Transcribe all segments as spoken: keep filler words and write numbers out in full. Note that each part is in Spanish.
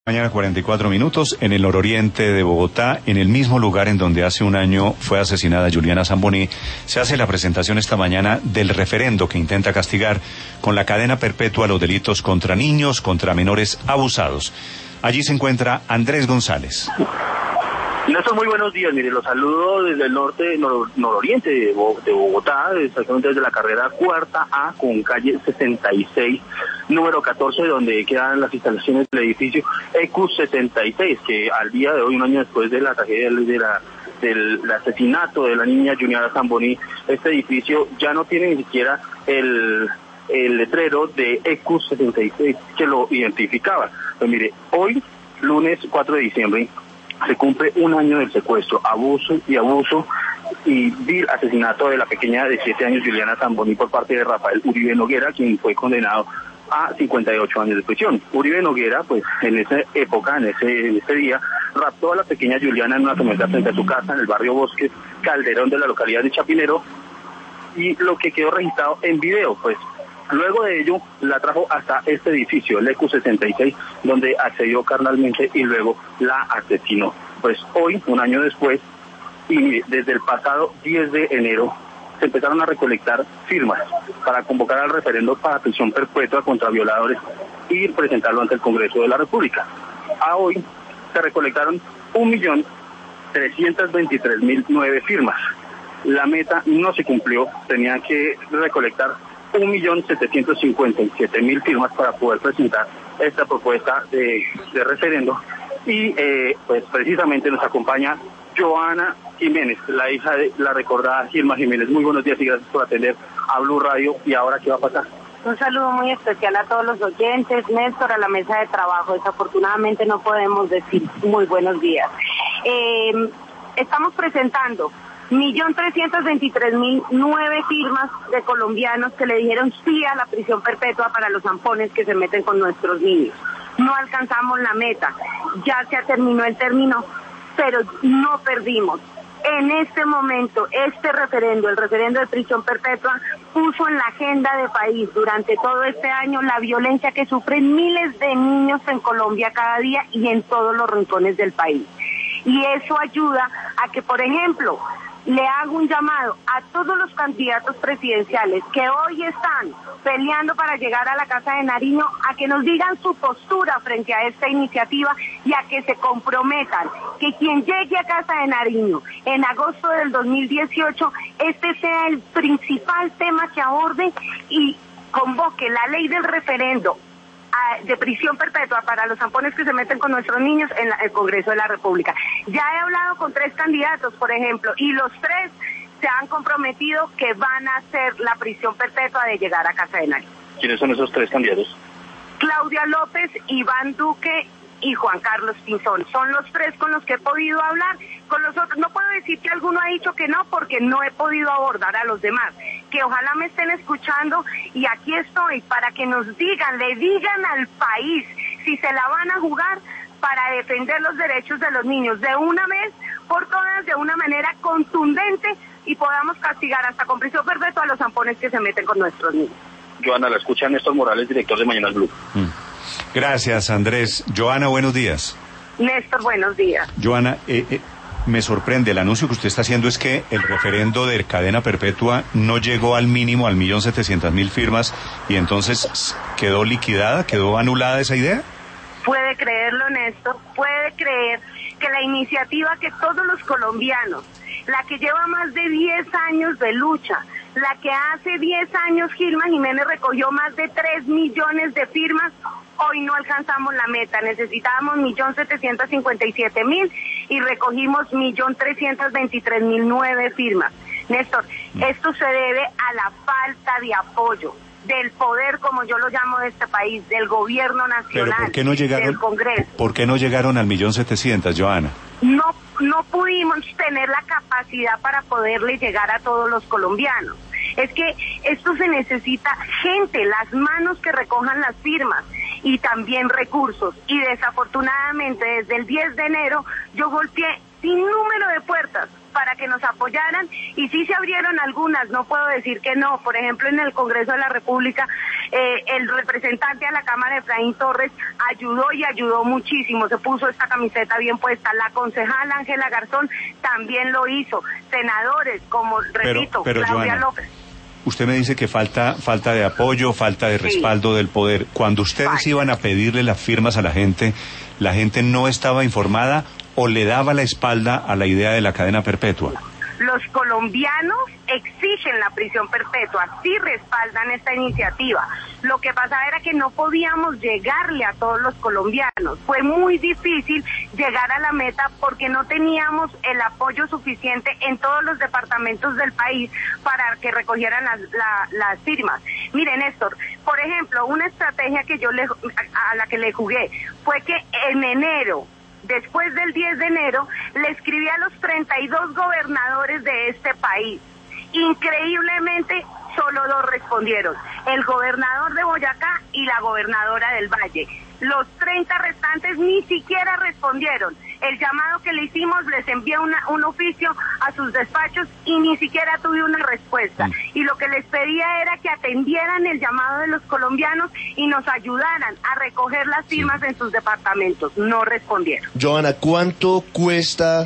Mañana cuarenta y cuatro minutos en el nororiente de Bogotá, en el mismo lugar en donde hace un año fue asesinada Juliana Zamboni, se hace la presentación esta mañana del referendo que intenta castigar con la cadena perpetua los delitos contra niños, contra menores abusados. Allí se encuentra Andrés González. Néstor, muy buenos días. Mire, los saludo desde el norte, nor, nororiente de Bogotá, exactamente desde la carrera cuarta A con calle sesenta y seis, número catorce, donde quedan las instalaciones del edificio E Q setenta y seis, que al día de hoy, un año después de la tragedia de la, del asesinato de la niña Juliana Zamboni, este edificio ya no tiene ni siquiera el, el letrero de E Q setenta y seis que lo identificaba. Pues mire, hoy, lunes cuatro de diciembre, se cumple un año del secuestro, abuso y abuso y vil asesinato de la pequeña de siete años Juliana Zamboni por parte de Rafael Uribe Noguera, quien fue condenado a cincuenta y ocho años de prisión. Uribe Noguera, pues en esa época, en ese, en ese día, raptó a la pequeña Juliana en una camioneta frente a su casa en el barrio Bosques Calderón de la localidad de Chapinero, y lo que quedó registrado en video, pues luego de ello la trajo hasta este edificio, el E Q sesenta y seis, donde accedió carnalmente y luego la asesinó. Pues hoy, un año después, y desde el pasado diez de enero, se empezaron a recolectar firmas para convocar al referendo para prisión perpetua contra violadores y presentarlo ante el Congreso de la República. A hoy se recolectaron un millón trescientos veintitrés mil nueve firmas. La meta no se cumplió, tenían que recolectar un millón setecientos cincuenta y siete mil firmas para poder presentar esta propuesta de, de referendo. Y eh, pues precisamente nos acompaña Joana Jiménez, la hija de la recordada Gilma Jiménez. Muy buenos días y gracias por atender a Blue Radio. ¿Y ahora qué va a pasar? Un saludo muy especial a todos los oyentes, Néstor, a la mesa de trabajo. Desafortunadamente no podemos decir muy buenos días. Eh, estamos presentando millón trescientos veintitrés mil nueve firmas de colombianos que le dijeron sí a la prisión perpetua para los zampones que se meten con nuestros niños. No alcanzamos la meta, ya se terminó el término, pero no perdimos. En este momento, este referendo, el referendo de prisión perpetua, puso en la agenda del país durante todo este año la violencia que sufren miles de niños en Colombia cada día y en todos los rincones del país. Y eso ayuda a que, por ejemplo, le hago un llamado a todos los candidatos presidenciales que hoy están peleando para llegar a la Casa de Nariño a que nos digan su postura frente a esta iniciativa y a que se comprometan que quien llegue a Casa de Nariño en agosto del dos mil dieciocho, este sea el principal tema que aborde y convoque la ley del referendo de prisión perpetua para los zampones que se meten con nuestros niños en la, el Congreso de la República. Ya he hablado con tres candidatos, por ejemplo, y los tres se han comprometido que van a hacer la prisión perpetua de llegar a Casa de Nariño. ¿Quiénes son esos tres candidatos? Claudia López, Iván Duque y Juan Carlos Pinzón. Son los tres con los que he podido hablar. Con los otros no puedo decir que alguno ha dicho que no, porque no he podido abordar a los demás. Que ojalá me estén escuchando y aquí estoy para que nos digan, le digan al país si se la van a jugar para defender los derechos de los niños de una vez por todas, de una manera contundente, y podamos castigar hasta con prisión perpetua a los zampones que se meten con nuestros niños. Joana, la escucha Néstor Morales, director de Mañanas Blue. Mm. Gracias, Andrés. Joana, buenos días. Néstor, buenos días. Joana, eh, eh, me sorprende, el anuncio que usted está haciendo es que el referendo de cadena perpetua no llegó al mínimo, al millón setecientas mil firmas, y entonces quedó liquidada, quedó anulada esa idea. Puede creerlo, Néstor, puede creer que la iniciativa que todos los colombianos, la que lleva más de diez años de lucha, la que hace diez años Gilma Jiménez recogió más de tres millones de firmas, hoy no alcanzamos la meta. Necesitábamos un millón setecientos cincuenta y siete mil y recogimos un millón trescientos veintitrés mil nueve firmas. Néstor, esto se debe a la falta de apoyo del poder, como yo lo llamo, de este país, del gobierno nacional, ¿Pero por qué no llegaron, del Congreso. ¿Por qué no llegaron al millón setecientos, Joana? No, no pudimos tener la capacidad para poderle llegar a todos los colombianos. Es que esto se necesita gente, las manos que recojan las firmas y también recursos. Y desafortunadamente desde el diez de enero yo golpeé sin número de puertas para que nos apoyaran, y sí se abrieron algunas, no puedo decir que no. Por ejemplo, en el Congreso de la República, eh, el representante a la Cámara, Efraín Torres, ayudó y ayudó muchísimo, se puso esta camiseta bien puesta. La concejal Ángela Garzón también lo hizo, senadores como, repito, pero, pero, Claudia Joana, López. Usted me dice que falta falta de apoyo, falta de respaldo sí. del poder. Cuando ustedes Vale. iban a pedirle las firmas a la gente, ¿la gente no estaba informada o le daba la espalda a la idea de la cadena perpetua? Los colombianos exigen la prisión perpetua, sí respaldan esta iniciativa. Lo que pasaba era que no podíamos llegarle a todos los colombianos. Fue muy difícil llegar a la meta porque no teníamos el apoyo suficiente en todos los departamentos del país para que recogieran las, la, las firmas. Miren, Néstor, por ejemplo, una estrategia que yo le, a la que le jugué fue que en enero, después del diez de enero, le escribí a los treinta y dos gobernadores de este país. Increíblemente, solo dos respondieron, el gobernador de Boyacá y la gobernadora del Valle. Los treinta restantes ni siquiera respondieron. El llamado que le hicimos, les envié una, un oficio a sus despachos y ni siquiera tuve una respuesta. Mm. Y lo que les pedía era que atendieran el llamado de los colombianos y nos ayudaran a recoger las firmas sí. en sus departamentos. No respondieron. Joana, ¿cuánto cuesta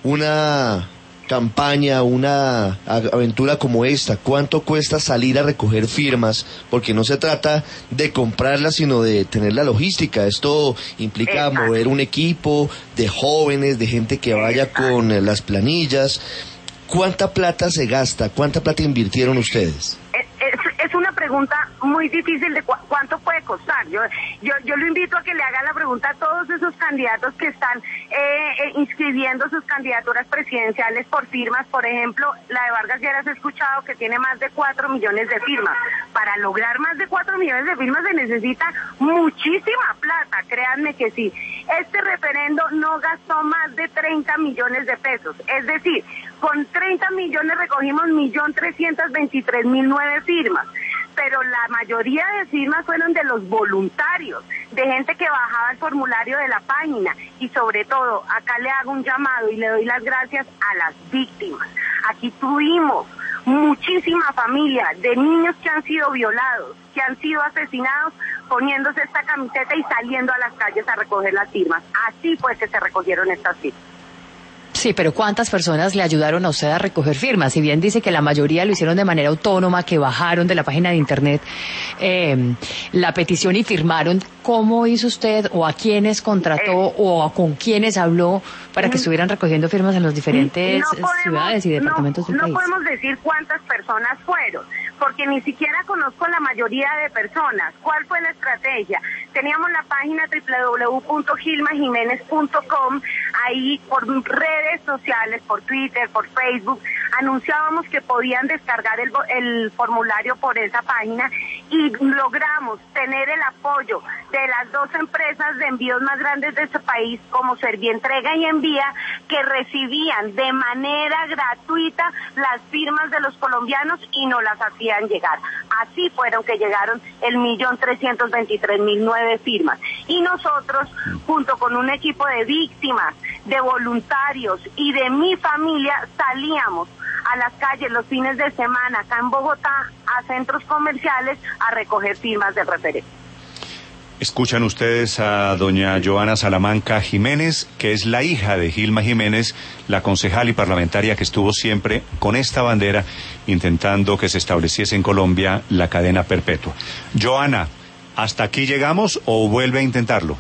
una campaña, una aventura como esta? ¿Cuánto cuesta salir a recoger firmas? Porque no se trata de comprarlas, sino de tener la logística. Esto implica Exacto. mover un equipo de jóvenes, de gente que vaya Exacto. con las planillas. ¿Cuánta plata se gasta? ¿Cuánta plata invirtieron ustedes? Es, es, es una pregunta muy difícil de cu cuánto puede costar. Yo, yo, yo lo invito a que le haga la pregunta a todos esos candidatos que están eh, eh, inscribiendo sus candidaturas presidenciales por firmas. Por ejemplo, la de Vargas Lleras, he escuchado que tiene más de cuatro millones de firmas. Para lograr más de cuatro millones de firmas se necesita muchísima plata, créanme que sí. Este referendo no gastó más de treinta millones de pesos, es decir, con treinta millones recogimos un millón trescientos veintitrés mil nueve firmas, pero la mayoría de firmas fueron de los voluntarios, de gente que bajaba el formulario de la página, y sobre todo, acá le hago un llamado y le doy las gracias a las víctimas. Aquí tuvimos muchísima familia de niños que han sido violados, que han sido asesinados, poniéndose esta camiseta y saliendo a las calles a recoger las firmas. Así fue que se recogieron estas firmas. Sí, pero ¿cuántas personas le ayudaron a usted a recoger firmas? Si bien dice que la mayoría lo hicieron de manera autónoma, que bajaron de la página de internet eh, la petición y firmaron, ¿cómo hizo usted o a quiénes contrató eh, o con quiénes habló para que estuvieran recogiendo firmas en las diferentes no podemos, ciudades y departamentos no, del no país? No podemos decir cuántas personas fueron, porque ni siquiera conozco la mayoría de personas. ¿Cuál fue la estrategia? Teníamos la página doble u doble u doble u punto gilma jiménez punto com, ahí por redes sociales, por Twitter, por Facebook, anunciábamos que podían descargar el, el formulario por esa página y logramos tener el apoyo de las dos empresas de envíos más grandes de este país, como Servientrega y Envía, que recibían de manera gratuita las firmas de los colombianos y no las hacían llegar. Así fueron que llegaron el millón trescientos veintitrés mil nueve firmas. Y nosotros, junto con un equipo de víctimas, de voluntarios y de mi familia, salíamos a las calles los fines de semana acá en Bogotá, a centros comerciales, a recoger firmas del referendo. Escuchan ustedes a doña Joana Salamanca Jiménez, que es la hija de Gilma Jiménez, la concejal y parlamentaria que estuvo siempre con esta bandera intentando que se estableciese en Colombia la cadena perpetua. Joana, ¿hasta aquí llegamos o vuelve a intentarlo?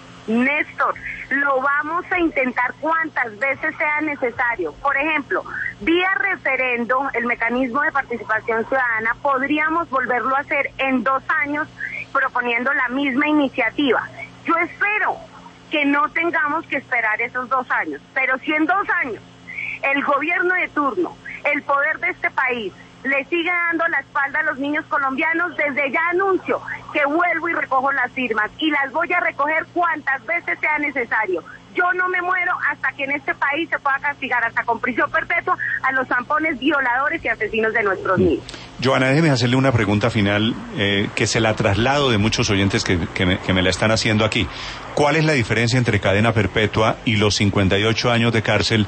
Néstor, lo vamos a intentar cuantas veces sea necesario. Por ejemplo, vía referendo, el mecanismo de participación ciudadana, podríamos volverlo a hacer en dos años proponiendo la misma iniciativa. Yo espero que no tengamos que esperar esos dos años, pero si en dos años el gobierno de turno, el poder de este país, le sigue dando la espalda a los niños colombianos, desde ya anuncio que vuelvo y recojo las firmas y las voy a recoger cuantas veces sea necesario. Yo no me muero hasta que en este país se pueda castigar hasta con prisión perpetua a los zampones violadores y asesinos de nuestros niños. Joana, déjeme hacerle una pregunta final eh, que se la traslado de muchos oyentes que, que, me, que me la están haciendo aquí. ¿Cuál es la diferencia entre cadena perpetua y los cincuenta y ocho años de cárcel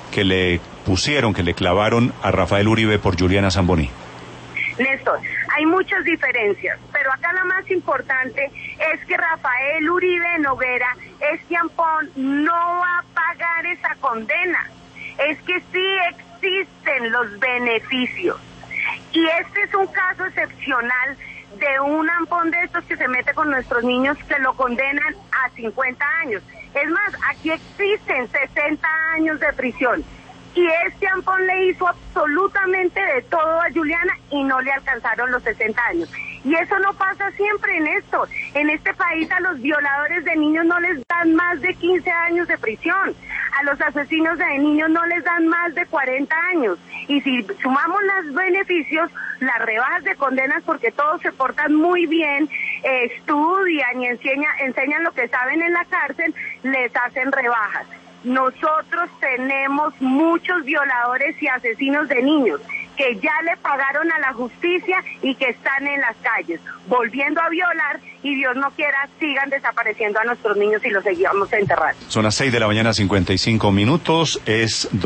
que le pusieron, que le clavaron a Rafael Uribe por Juliana Zamboni? Néstor, hay muchas diferencias, pero acá la más importante es que Rafael Uribe Noguera, este ampón, no va a pagar esa condena. Es que sí existen los beneficios. Y este es un caso excepcional de un ampón de estos que se mete con nuestros niños que lo condenan a cincuenta años. Es más, aquí existen sesenta años de prisión. Y este ampón le hizo absolutamente de todo a Juliana y no le alcanzaron los sesenta años. Y eso no pasa siempre en esto. En este país a los violadores de niños no les dan más de quince años de prisión. A los asesinos de niños no les dan más de cuarenta años. Y si sumamos los beneficios, las rebajas de condenas, porque todos se portan muy bien, eh, estudian y enseña, enseñan lo que saben en la cárcel, les hacen rebajas. Nosotros tenemos muchos violadores y asesinos de niños que ya le pagaron a la justicia y que están en las calles, volviendo a violar, y Dios no quiera sigan desapareciendo a nuestros niños y los seguimos enterrando. Son las seis de la mañana, cincuenta y cinco minutos. Es